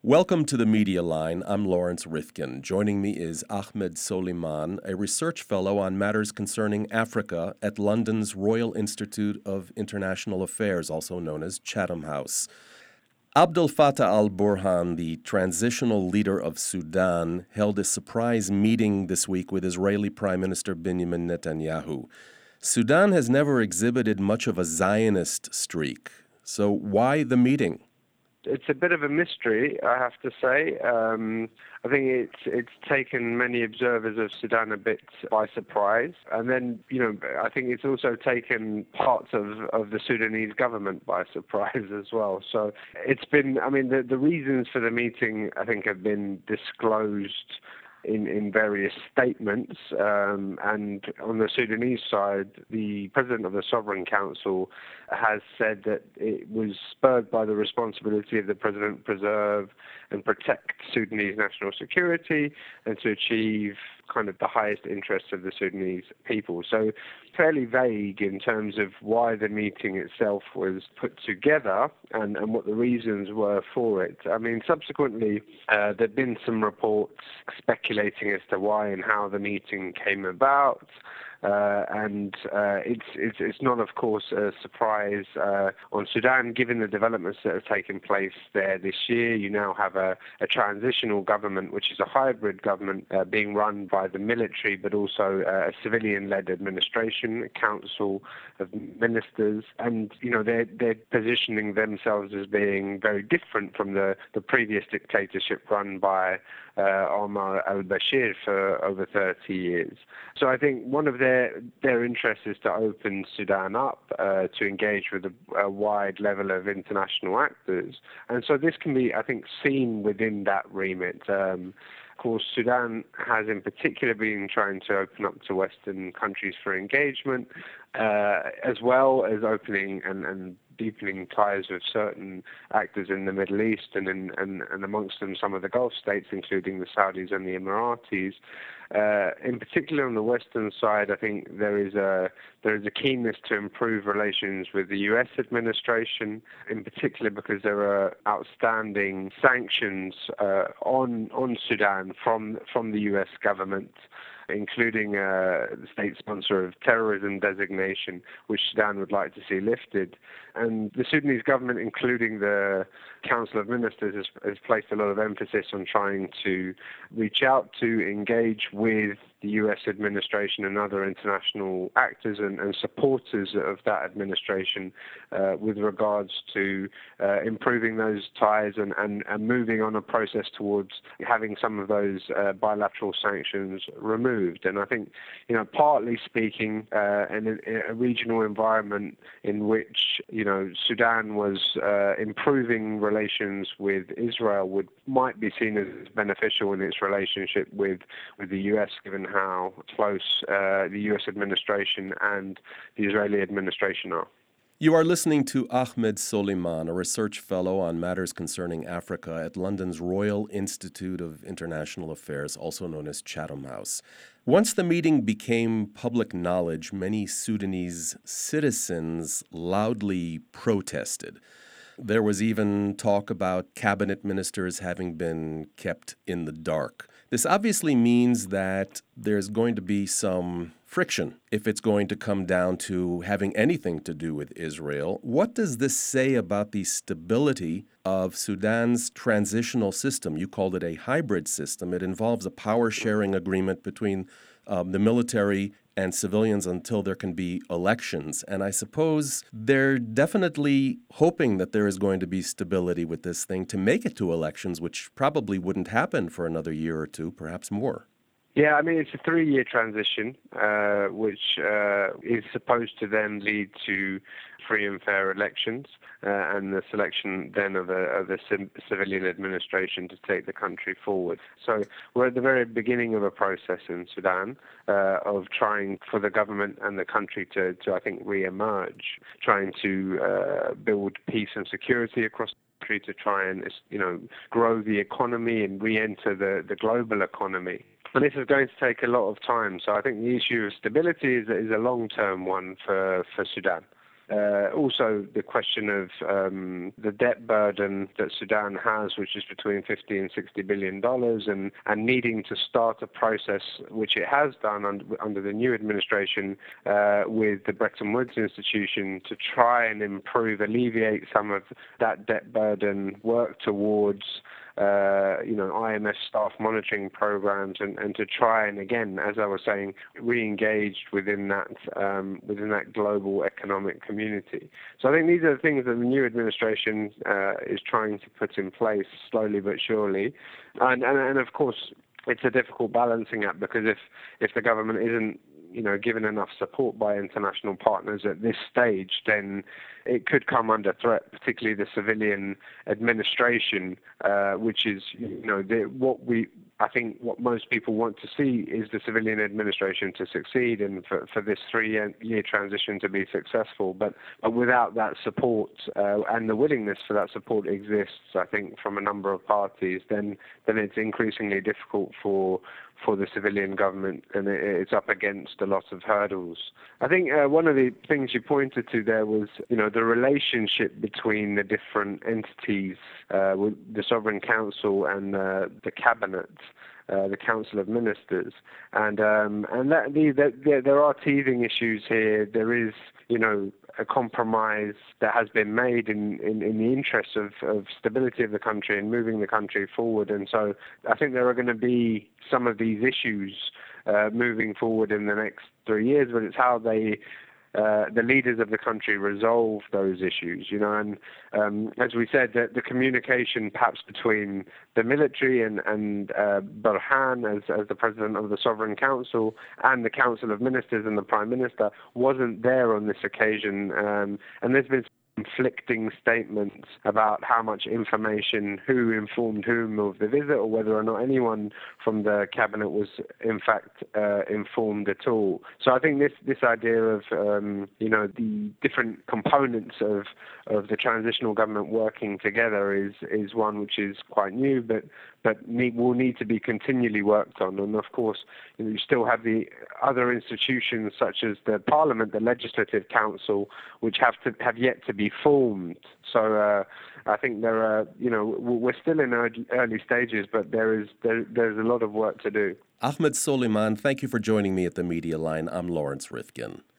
Welcome to the Media Line. I'm Lawrence Rifkin. Joining me is Ahmed Soliman, a research fellow on matters concerning Africa at London's Royal Institute of International Affairs, also known as Chatham House. Abdel Fattah al-Burhan, the transitional leader of Sudan, held a surprise meeting this week with Israeli Prime Minister Benjamin Netanyahu. Sudan has never exhibited much of a Zionist streak. So why the meeting? It's a bit of a mystery, I have to say. I think it's taken many observers of Sudan a bit by surprise. And then, I think it's also taken parts of the Sudanese government by surprise as well. So it's been, the reasons for the meeting, I think, have been disclosed in various statements. And on the Sudanese side, the president of the Sovereign Council has said that it was spurred by the responsibility of the president to preserve and protect Sudanese national security and to achieve kind of the highest interests of the Sudanese people. So fairly vague in terms of why the meeting itself was put together and what the reasons were for it. Subsequently, there have been some reports speculating as to why and how the meeting came about. It's not, of course, a surprise on Sudan, given the developments that have taken place there this year. You now have a transitional government, which is a hybrid government being run by the military, but also a civilian-led administration, a council of ministers. And, they're positioning themselves as being very different from the previous dictatorship run by Omar al-Bashir for over 30 years. So I think one of their interests is to open Sudan up, to engage with a wide level of international actors. And so this can be, I think, seen within that remit. Of course, Sudan has in particular been trying to open up to Western countries for engagement, as well as opening and deepening ties with certain actors in the Middle East and amongst them some of the Gulf states, including the Saudis and the Emiratis. In particular, on the Western side, I think there is a keenness to improve relations with the U.S. administration, in particular because there are outstanding sanctions on Sudan from the U.S. government, including the state sponsor of terrorism designation, which Sudan would like to see lifted. And the Sudanese government, including the Council of Ministers, has placed a lot of emphasis on trying to reach out to engage with the U.S. administration and other international actors and supporters of that administration with regards to improving those ties and moving on a process towards having some of those bilateral sanctions removed. And I think, partly speaking, in a regional environment in which, Sudan was improving relations with Israel might be seen as beneficial in its relationship with the U.S., given how close the U.S. administration and the Israeli administration are. You are listening to Ahmed Soliman, a research fellow on matters concerning Africa at London's Royal Institute of International Affairs, also known as Chatham House. Once the meeting became public knowledge, many Sudanese citizens loudly protested. There was even talk about cabinet ministers having been kept in the dark. This obviously means that there's going to be some friction if it's going to come down to having anything to do with Israel. What does this say about the stability of Sudan's transitional system? You called it a hybrid system. It involves a power-sharing agreement between the military and civilians until there can be elections. And I suppose they're definitely hoping that there is going to be stability with this thing to make it to elections, which probably wouldn't happen for another year or two, perhaps more. Yeah, it's a 3-year transition, which is supposed to then lead to free and fair elections and the selection then of a civilian administration to take the country forward. So we're at the very beginning of a process in Sudan of trying for the government and the country to I think, re-emerge, trying to build peace and security across the country, to try and grow the economy and re-enter the global economy. And this is going to take a lot of time. So I think the issue of stability is a long-term one for Sudan. Also, the question of the debt burden that Sudan has, which is between $50 and $60 billion, and needing to start a process, which it has done under the new administration with the Bretton Woods institution, to try and alleviate some of that debt burden, work towards IMF staff monitoring programs, and to try and, again, as I was saying, re-engage within that global economic community. So I think these are the things that the new administration is trying to put in place slowly but surely, and of course it's a difficult balancing act, because if the government isn't given enough support by international partners at this stage, then it could come under threat, particularly the civilian administration, which is, I think what most people want to see is the civilian administration to succeed and for this 3-year transition to be successful. But without that support and the willingness for that support exists, I think, from a number of parties, then it's increasingly difficult for the civilian government, and it's up against a lot of hurdles. I think one of the things you pointed to there was, the relationship between the different entities, with the Sovereign Council and the Cabinet, the Council of Ministers, and that there are teething issues here. There is, a compromise that has been made in the interests of stability of the country and moving the country forward. And so I think there are going to be some of these issues moving forward in the next 3 years, but it's how the leaders of the country resolve those issues, and as we said, the communication perhaps between the military and Burhan as the president of the Sovereign Council and the Council of Ministers and the Prime Minister wasn't there on this occasion, and there's been conflicting statements about how much information, who informed whom of the visit, or whether or not anyone from the cabinet was in fact informed at all. So I think this idea of the different components of the transitional government working together is one which is quite new, but will need to be continually worked on. And of course, you still have the other institutions such as the Parliament, the Legislative Council, which have yet to be formed. So I think there are, we're still in early stages, but there's a lot of work to do. Ahmed Soliman, thank you for joining me at the Media Line. I'm Lawrence Rifkin.